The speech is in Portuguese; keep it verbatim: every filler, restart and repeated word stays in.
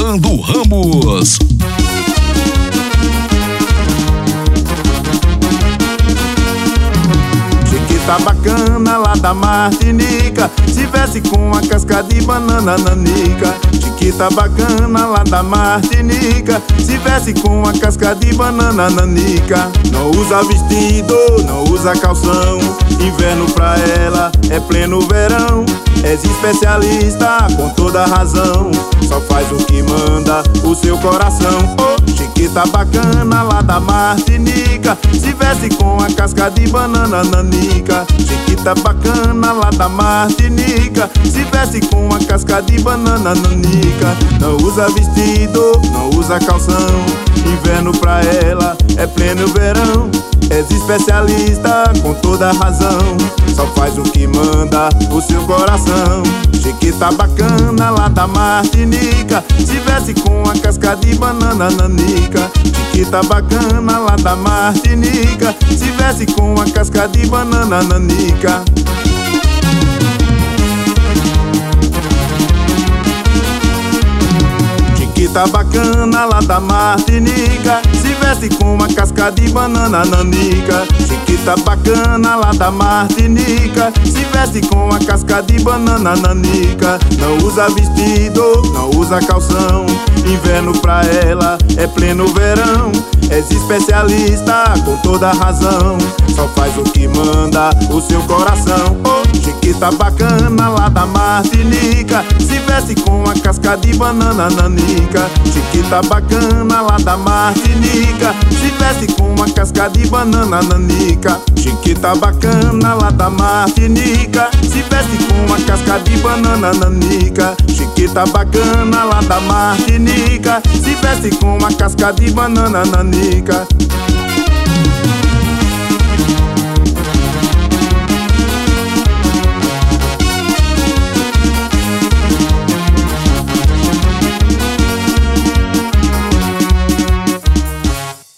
Orlando Ramos. Chiquita bacana lá da Martinica, se veste com a casca de banana nanica. Chiquita bacana lá da Martinica, se veste com a casca de banana nanica. Não usa vestido, não usa calção, inverno pra ela é pleno verão. És especialista com toda razão, só faz o que manda o seu coração. Oh, Chiquita bacana lá da Martinica, se veste com a casca de banana nanica. Chiquita bacana lá da Martinica, se veste com a casca de banana nanica. Não usa vestido, não usa calção, inverno pra ela é pleno verão. És especialista com toda razão, só faz o que manda o seu coração. Chiquita bacana lá da Martinica, se veste com a casca de banana nanica. Chiquita bacana lá da Martinica, se veste com a casca de banana nanica. Chiquita bacana lá da Martinica, se veste com uma casca de banana nanica. Chiquita bacana lá da Martinica, se veste com uma casca de banana nanica. Não usa vestido, não usa calção, inverno pra ela é pleno verão. És especialista com toda razão, só faz o que manda o seu coração. Oh, Chiquita bacana lá da Martinica, se veste com a casca de banana nanica. Chiquita bacana lá da Martinica, se veste com uma casca de banana nanica. Chiquita bacana lá da Martinica, se veste com uma casca de banana nanica. Chiquita bacana lá da Martinica, se veste com uma casca de banana nanica.